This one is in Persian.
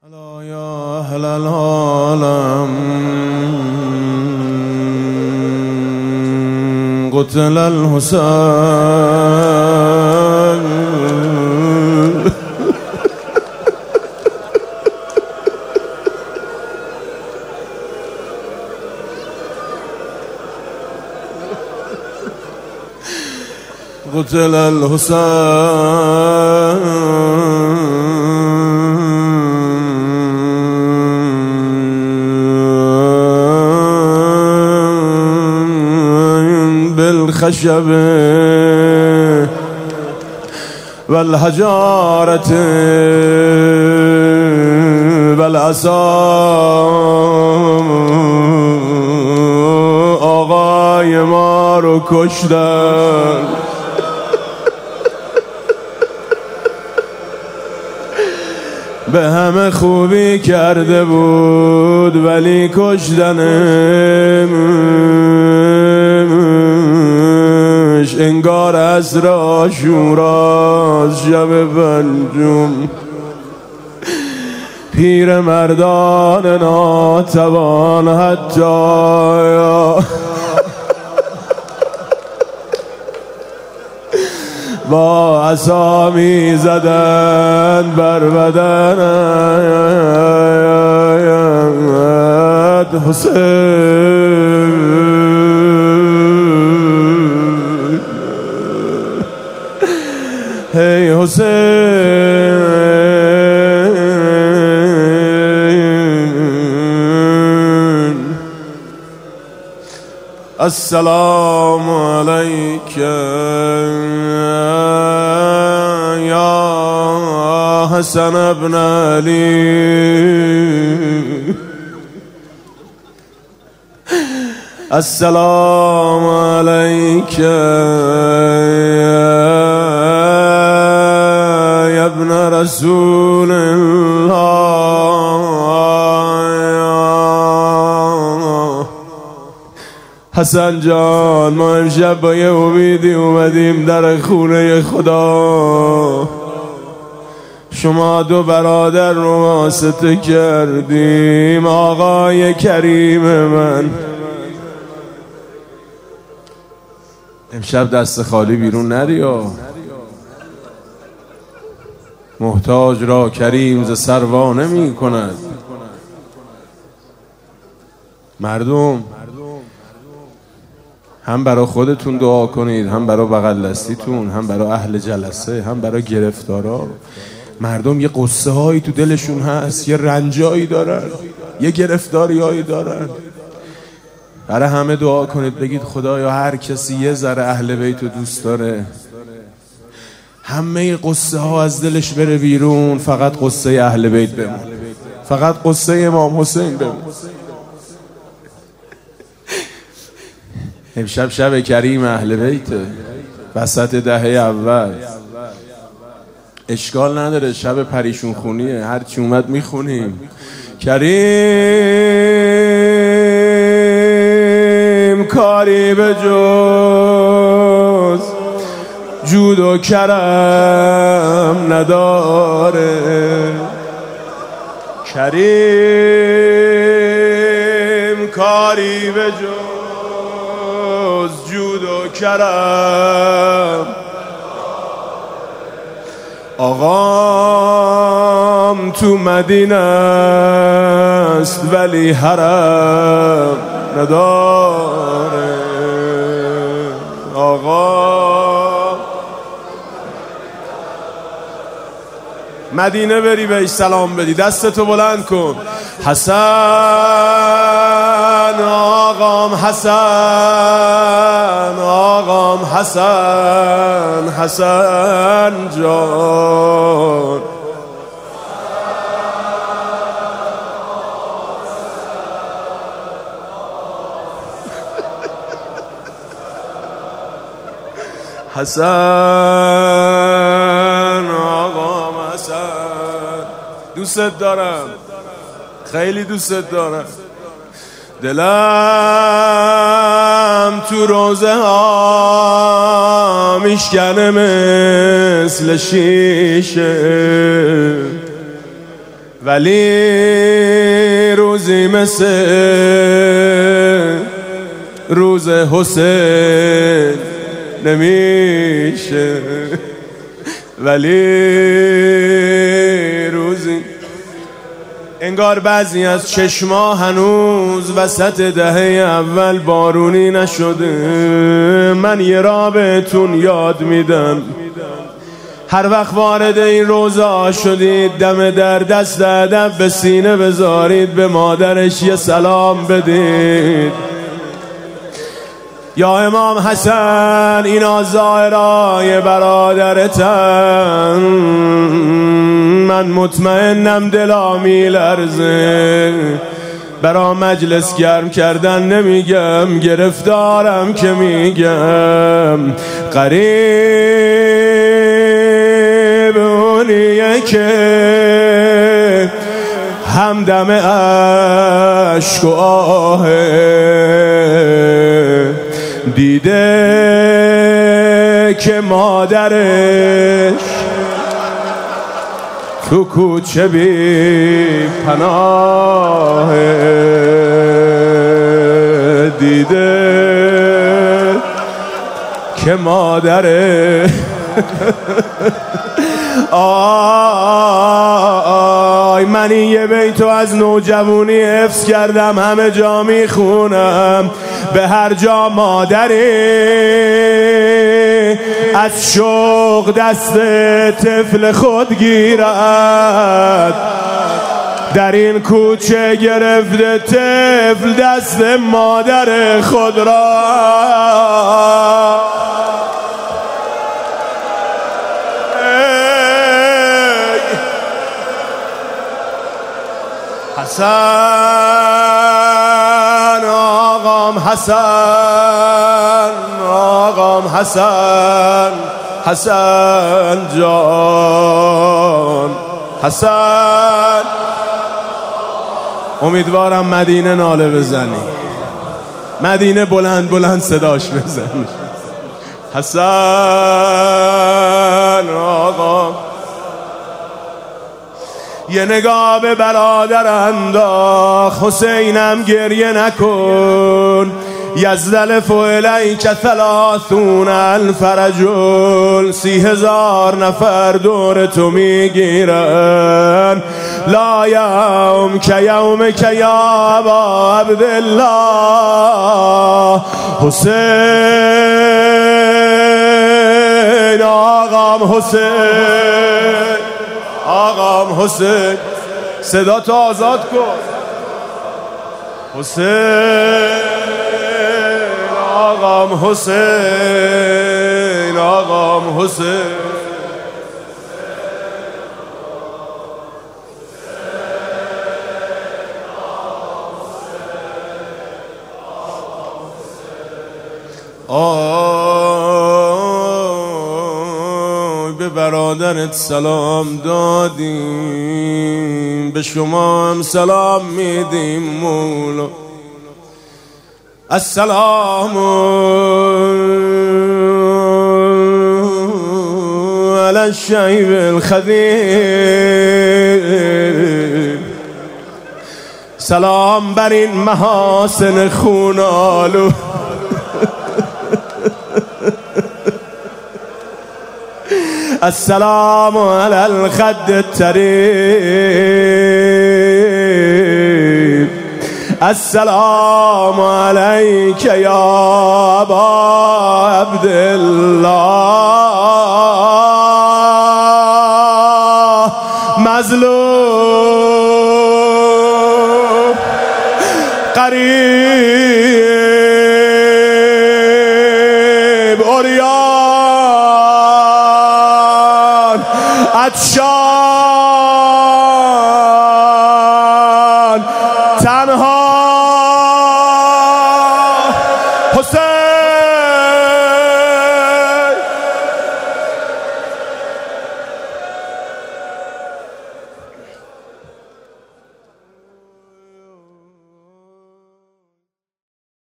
ألا يا أهل العالم قتل الحسين قتل الحسين بالخشب والحجارة والعصا آقای ما رو کشتن. به همه خوبی کرده بود ولی کشتنش. انگار عصر عاشوراست شب پنجم. پیر مردان ناتوان حتی با عصا می زدن بر بدن حسین. هی حسین السلام علیک یا حسن ابن علی. السلام علیک یا ابن رسول الله. حسن جان ما امشب با یه امیدی اومدیم در خونه خدا. شما دو برادر رو واسطه کردیم. آقای کریم من امشب دست خالی بیرون نریا. محتاج را کریم ز سروانه می کند. مردم هم برای خودتون دعا کنید، هم برای بغل دستیتون، هم برای اهل جلسه، هم برای گرفتارا. مردم یه قصه هایی تو دلشون هست، یه رنجایی دارن، یه گرفتاری هایی دارن. برای همه دعا کنید، بگید خدایا هر کسی یه ذره اهل بیت رو دوست داره همه قصه ها از دلش بره بیرون، فقط قصه اهل بیت بمون، فقط قصه امام حسین بمون. امشب شب کریم اهل بیته، وسط دهه اول. اشکال نداره، شب پریشون خونیه، هرچی اومد میخونیم. کریم کاری به جز جود و کرم نداره. کریم کاری به جز جود و کرم. آقام تو مدینه است ولی حرم نداره. آقا مدینه بری بهش سلام بدی، دستتو بلند کن. حسن آقام حسن، آقام حسن، حسن جان. حسن آقام حسن، دوست دارم، خیلی دوست دارم. دلم تو روزه ها میشکنه مثل شیشه. ولی روزی مثل روز حسین نمیشه، ولی روزی انگار بعضی از چشما هنوز وسط دهه اول بارونی نشده. من یه را بهتون یاد میدم، هر وقت وارد این روزا شدید دم در دست ادب به سینه بذارید، به مادرش یه سلام بدید. یا امام حسن اینا ظاهرای برادرتن، من مطمئنم دلا میلرزه. برا مجلس گرم کردن نمیگم، گرفتارم که میگم. قریب اونیه که همدم عشق و آهه، دیده که مادرش تو کوچه بی پناه، دیده که مادرش آی من این یه بیتو از نوجوانی حفظ کردم، همه جا میخونم. به هر جا مادری از شوق دست طفل خود گیرد، در این کوچه گرفته طفل دست مادر خود را. حسن آقام حسن، آقام حسن، حسن جان حسن. امیدوارم مدینه ناله بزنی، مدینه بلند بلند صداش بزنی. حسن آقام یه نگاه به برادر انداخت، حسینم گریه نکن. یزدلف الیک 30,000 رجل، 30,000 نفر دور تو میگیرن. لا یوم که یوم که یا ابا عبدالله، حسین آقام حسین، آقام حسین. صدا تو آزاد کن. حسین آقام حسین، آقام حسین. به برادرت سلام دادیم، به شما هم سلام میدیم مولا. السلام علی الشیب الخدیر، سلام بر این محاسن خونالو. السلام علی الخد الطریب، السلام علیک یا ابا عبدالله. مظلوم قریب عریان عطشان